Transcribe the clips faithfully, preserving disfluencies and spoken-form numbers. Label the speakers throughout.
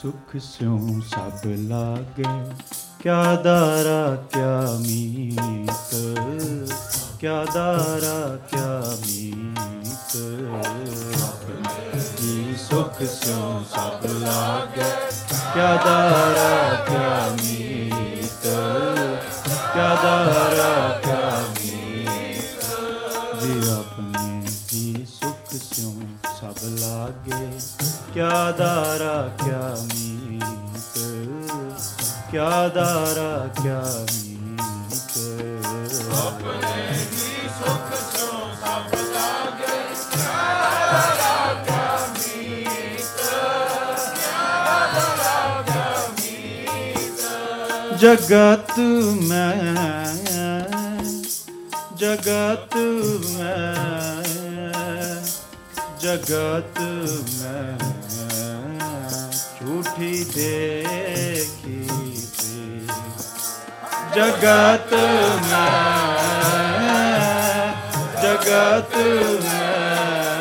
Speaker 1: सुख स्यों सब लागे, क्या दारा क्या मीत, क्या दारा क्या मीत। जी सुख स्यों सब लागे, क्या दारा क्या मीत, क्या दारा क्या मीत। जी अपने ही सुख स्यों सब लागे, क्या दारा क्या मीत, क्या दारा क्या मीत।
Speaker 2: अपने ही सुख स्यों सब लागे, क्या दारा क्या मीत, क्या दारा क्या मीत।
Speaker 1: जगत में जगत में जगत में झूठी देखी थी, जगत में जगत में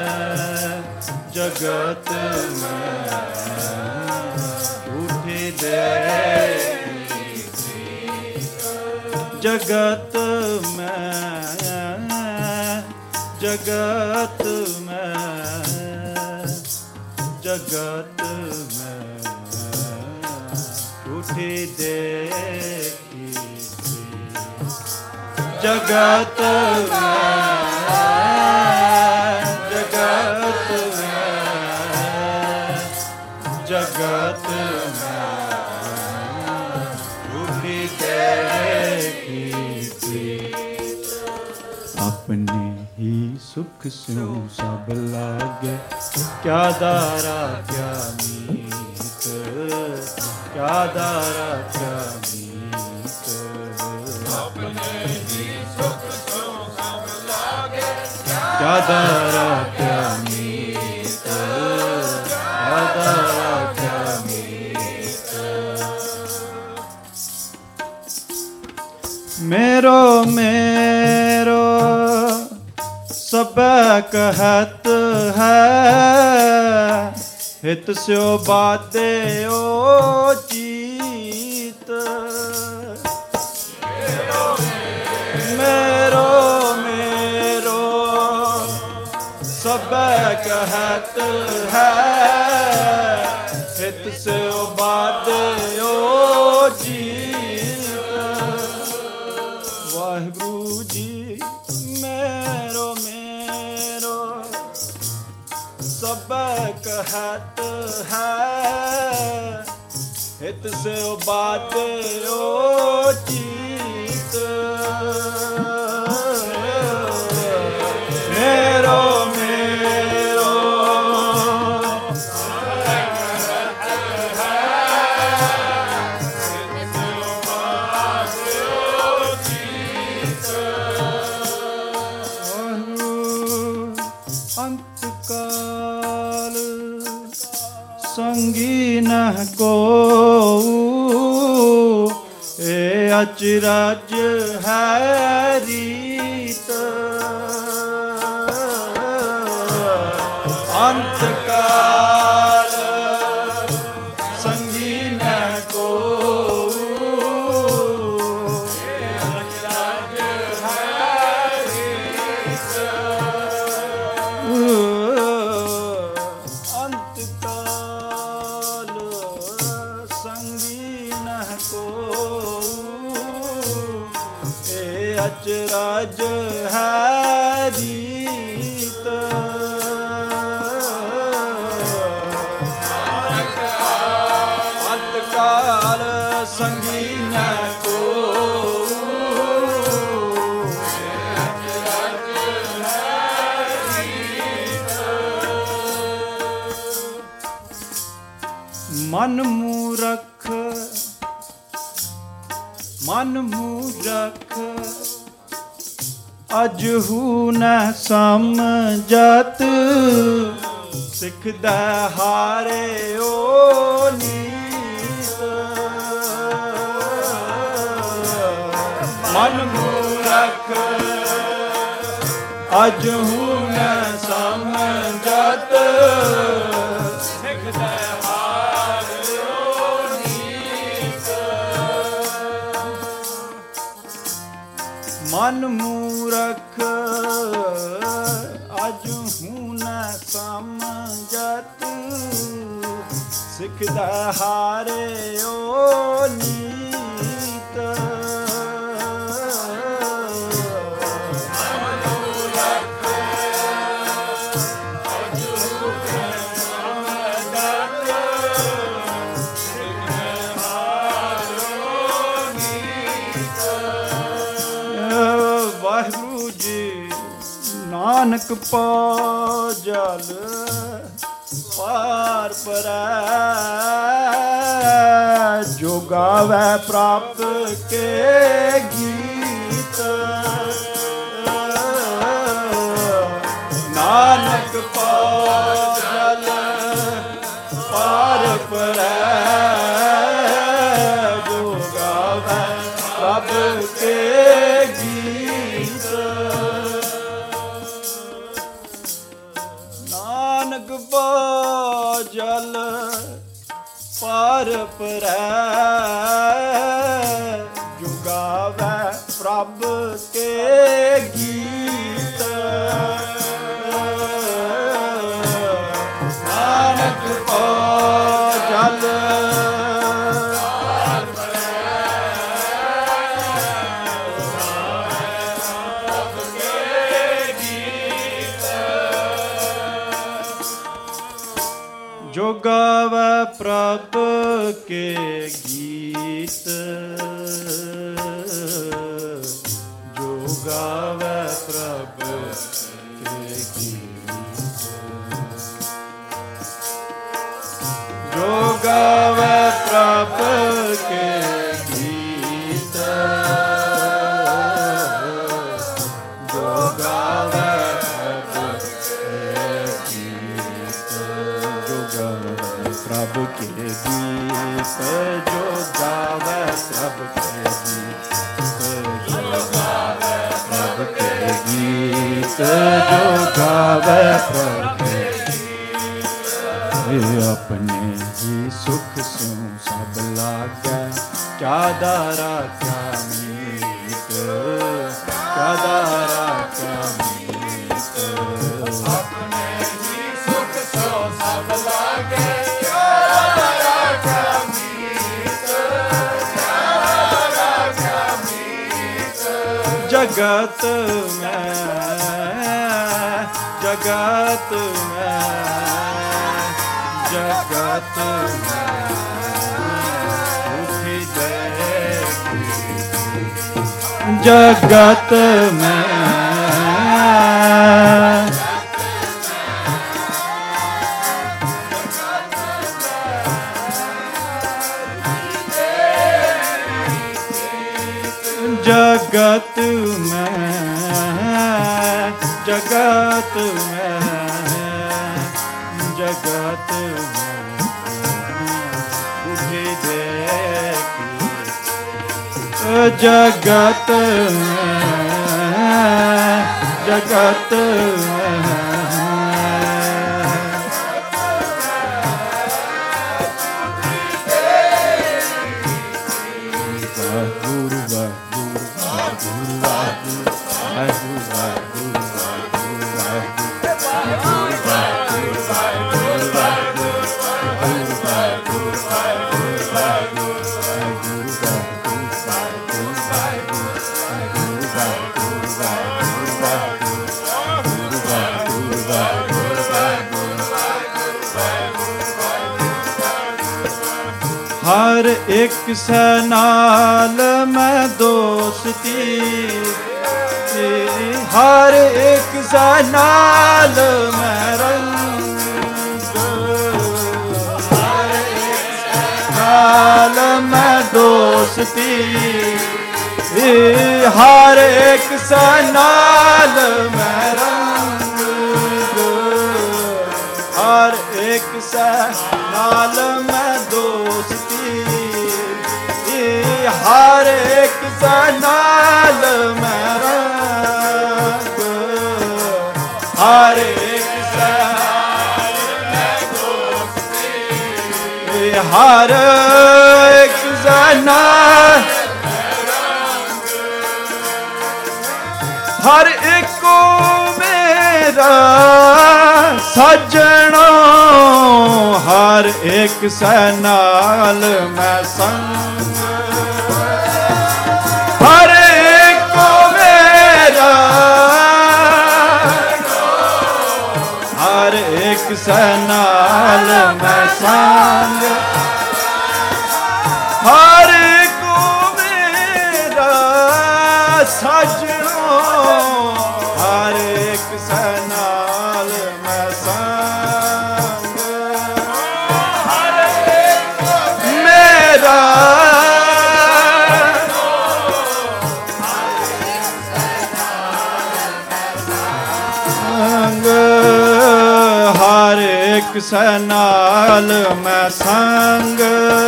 Speaker 1: जगत में झूठी देखी थी, जगत में जगत में जगत में झूठी देखी थी, जगत में जगत में जगत में झूठी देखी थी। अपने ही सुख स्यों सब लागे, क्या दारा क्या मीत, क्या दारा क्या मीत।
Speaker 2: अपने ही सुख स्यों सब लागे,
Speaker 1: क्या दारा क्या मीत, क्या दारा क्या मीत। मेरो मेरो सब कहत है, हित स्यो बाते ओ चीत। मेरो मेरो सब कहत है, हित स्यो बाते ओ चीत। वाहिगुरु जी मेरो मेरो सब कहत है, हित से बात ओ चीत। मेरो मेरो सब कहत है, हित से बात ओ चीत। अंतकाल संगी न को, ए अचरज है रीत। अंतकाल संगी न को, ए अचरज है रीत। अंतकाल संगी न को, ए अचरज है रीत। अंतकाल संगी न को, ए अचरज है रीत। मन मूरख मन मूरख अजहू न समझत, सिखदा हारे ओ नीत। मन मूरख अजहू न समझत, सिखदा हारे ਮਨ ਮੂਰਖ ਅਜ ਹੂੰ ਨ ਸਮਝਤ ਸਿੱਖਦਾ ਹਾਰੇ ਓ ਨੀਤ ਨਾਨਕ ਪਾ ਜਲ ਪਾਰ ਪਰੈ ਜੋ ਗਾਵੈ ਪ੍ਰਾਪਤ ਕੇ ਗੀਤ ਨਾਨਕ ਪਾ ਜਲ ਪਾਰ ਪਰੈ ਜੋ ਗਾਵੈ ਪ੍ਰਾਪਤ ਕੇ ਗੀਤ ਨਾਨਕ ਪਾ ਜਲ ਪਾਰ ਪਰੈ ਜੋ ਗਾਵੈ ਪ੍ਰਭ ਕੇ ਗੀਤ ਨਾਨਕ ਪਾ ਜਲ ਪਾਰ ਪਰੈ ਪ੍ਰਭ ਕੇ ਗੀਤ ਜੋ ਗਾਵੈ ਪ੍ਰਭ ਕੇ ਗੀਤ ਜੋ ਗਾਵੈ ਪ੍ਰਭ ਕੇ ਗੀਤ ਜੋ ਗਾਵੈ ਪ੍ਰਭ ਕੇ ਗੀਤ ਜੋ ਗਾਵੈ ਪ੍ਰਭ ਕੇ ਗੀਤ ਜੋ ਗਾਵੈ ਪ੍ਰਭ ਕੇ ਗੀਤ ਜੋ ਗਾਵੈ ਪ੍ਰਭ ਕੇ ਗੀਤ ਜੋ ਗਾਵੈ ਪ੍ਰਭ ਕੇ ਗੀਤ ਜੋ ਗਾਵੈ ਪ੍ਰਭ ਕੇ ਗੀਤ ਆਪਣੇ ਹੀ ਸੁਖ ਸਿਉ ਸਭ ਲਾਗੈ ਕਿਆ ਦਾਰਾ ਕਿਆ ਮੀਤ ਕਿਆ ਦਾਰਾ ਕਿਆ ਮੀਤ ਆਪਣੇ ਹੀ ਸੁਖ ਸਿਉ ਸਭ ਲਾਗੈ जगत में जगत में जगत में उठी देखी जगत में जगत में जगत में जगत में उठी देखी जगत में जगत में हर एक से नाल मैं दोस्ती हर एक से नाल मैं रंग हर एक से नाल मैं दोस्ती हर एक से नाल मैं रंग हर एक से नाल मैं दोस्ती हर एक से नाल मैं रंग हर एक से मैं दोस्ती हर एक से नाल हर एको मेरा सजनो, हर एक से नाल मैं संग, हर एको मेरा, हर एक से नाल मैं संग, हर एको मेरा सजनो, हर एक से नाल मैं संग, हर एक मेरा संग, हर एक से नाल मैं संग,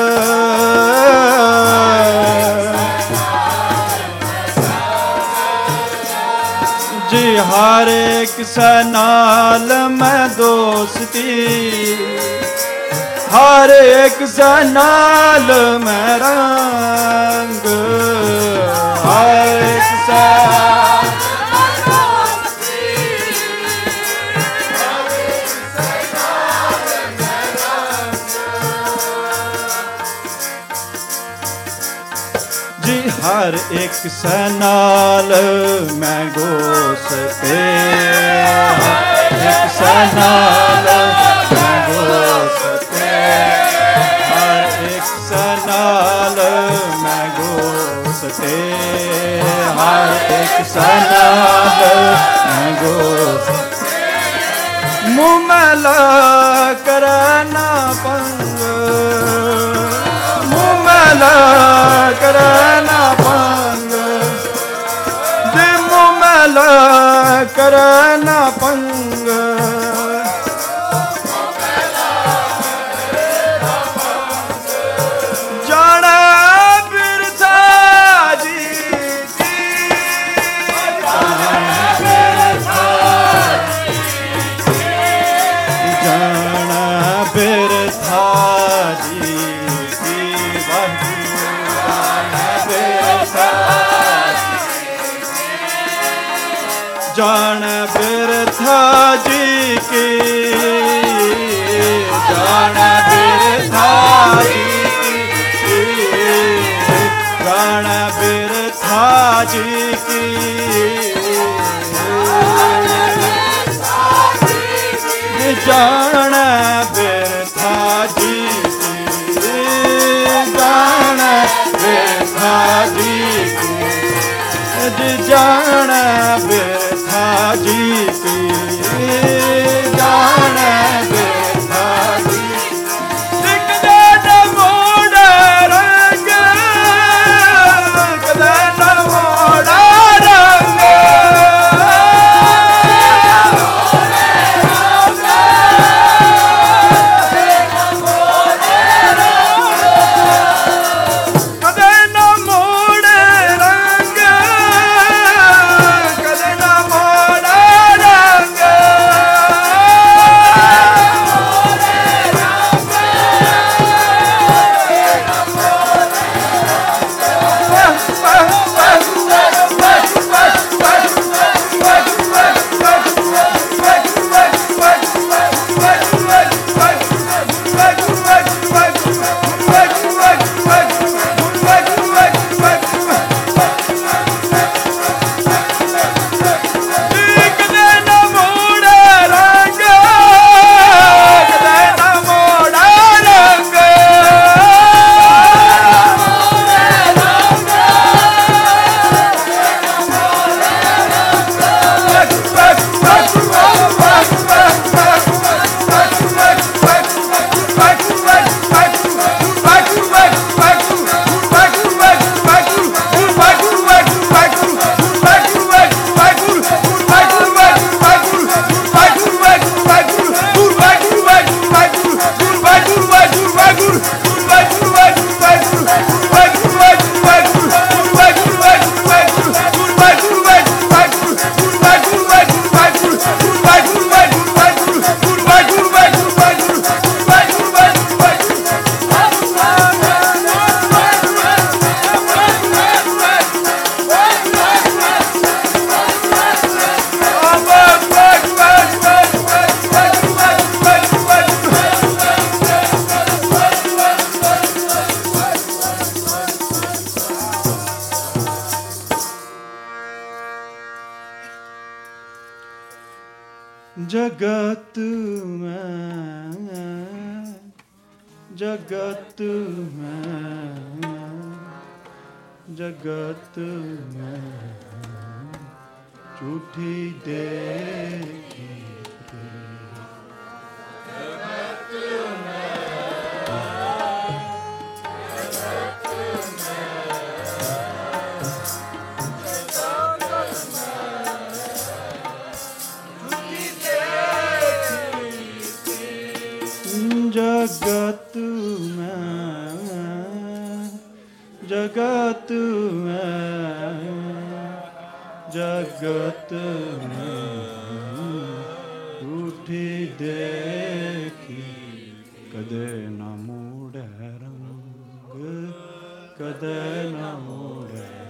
Speaker 1: जी हर एक से नाल मैं दोस्ती, हर एक से नाल मैं रंग, हर एक से जी हर एक से नाल मैं गोसते, एक से नाल मैं गोसते, हर एक से नाल मैं गोसते, हर एक से नाल मैं गोसते, मुँह मैला करना पंग, मुँह मैला करना पंग, जे मुँह मैला करना पंग, जाना बिरथा जी की, जाना बिरथा जी की, जान बिरथा जी की, जान बिरथा जी की, जान बिरथा जी की, जान बिरथा जी की, जान बिरथा जी की, जान बिरथा जी की, जान बिरथा जी, एक दिन मोड़ रंग, एक दिन मोड़ रंग, कदे न मोड़ जगत में जगत में जगत में झूठी देखी जगत में जगत में जगत में उठी देखी कदे न मोड़े रंग कदे न मोड़े